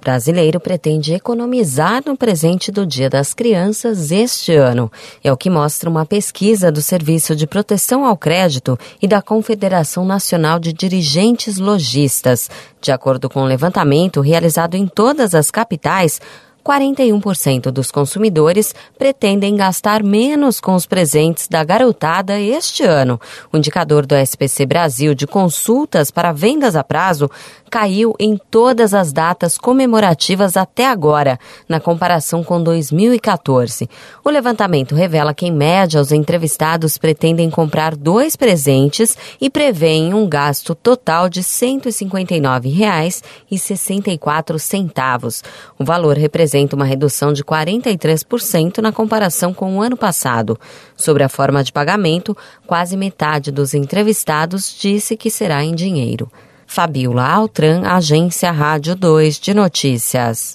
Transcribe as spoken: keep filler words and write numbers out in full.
brasileiro pretende economizar no presente do Dia das Crianças este ano. É o que mostra uma pesquisa do Serviço de Proteção ao Crédito e da Confederação Nacional de Dirigentes Lojistas. De acordo com o levantamento realizado em todas as capitais, quarenta e um por cento dos consumidores pretendem gastar menos com os presentes da garotada este ano. O indicador do S P C Brasil de consultas para vendas a prazo caiu em todas as datas comemorativas até agora, na comparação com dois mil e quatorze. O levantamento revela que, em média, os entrevistados pretendem comprar dois presentes e prevêem um gasto total de cento e cinquenta e nove reais e sessenta e quatro centavos. O valor representa uma redução de quarenta e três por cento na comparação com o ano passado. Sobre a forma de pagamento, quase metade dos entrevistados disse que será em dinheiro. Fabiola Altran, Agência Rádio dois de Notícias.